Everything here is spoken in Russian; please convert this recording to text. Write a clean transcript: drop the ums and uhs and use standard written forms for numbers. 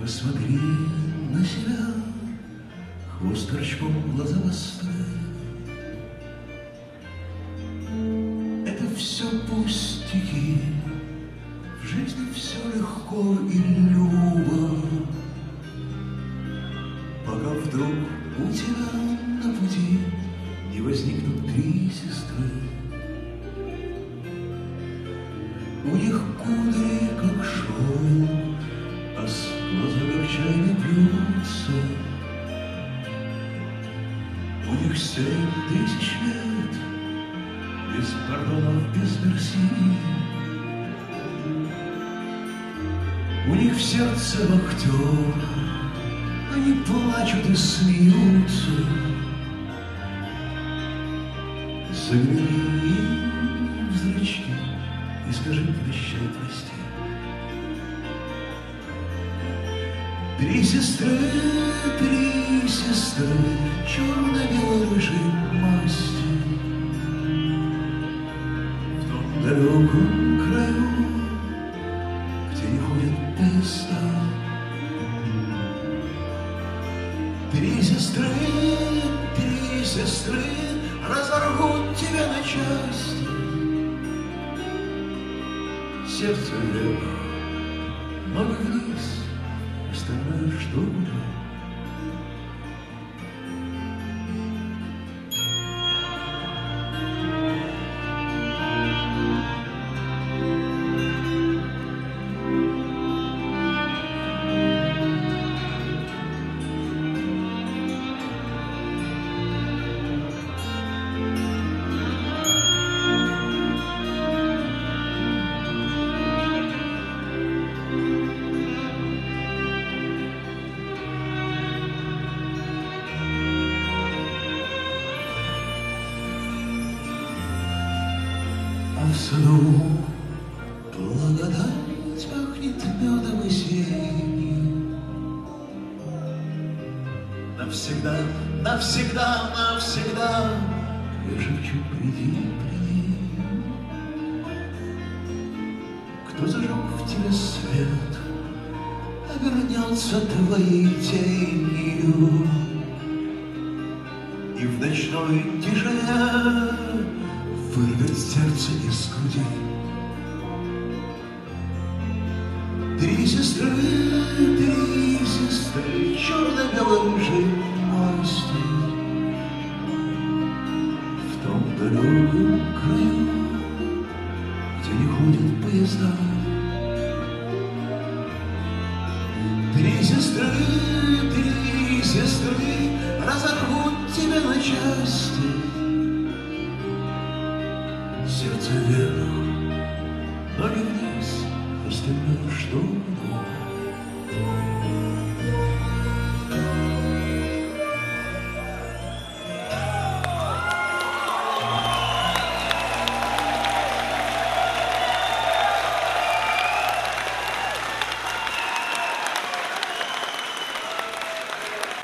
Посмотри на себя, хвост торчком, глаза востры. Это все пустяки, в жизни все легко и любо, пока вдруг у тебя на пути не возникнут три сестры. У них кудри, как шоу, а с глаза горчами бьются. У них 7000 лет, без пардонов, без мерси. У них в сердце вахтер, они плачут и смеются. Загляни им в зрачки и скажи прощай, прости. Три сестры, черно-бело-рыжей масти, в том далеком краю, где не ходят поезда. Три сестры разорвут тебя на части. Сердце вверх, ноги вниз, остальное что уже? А в саду благодать пахнет медом и сиренью. Навсегда, навсегда, навсегда я шепчу: приди, приди. Кто зажег в тебе свет, обернется твоей тенью, и в ночной тишине вырвет сердце из груди. Три сестры, черно-бело-рыжей масти, в том далеком краю, где не ходят поезда. Три сестры разорвут тебя на части. Сердце вверх, ноги вниз, остальное что?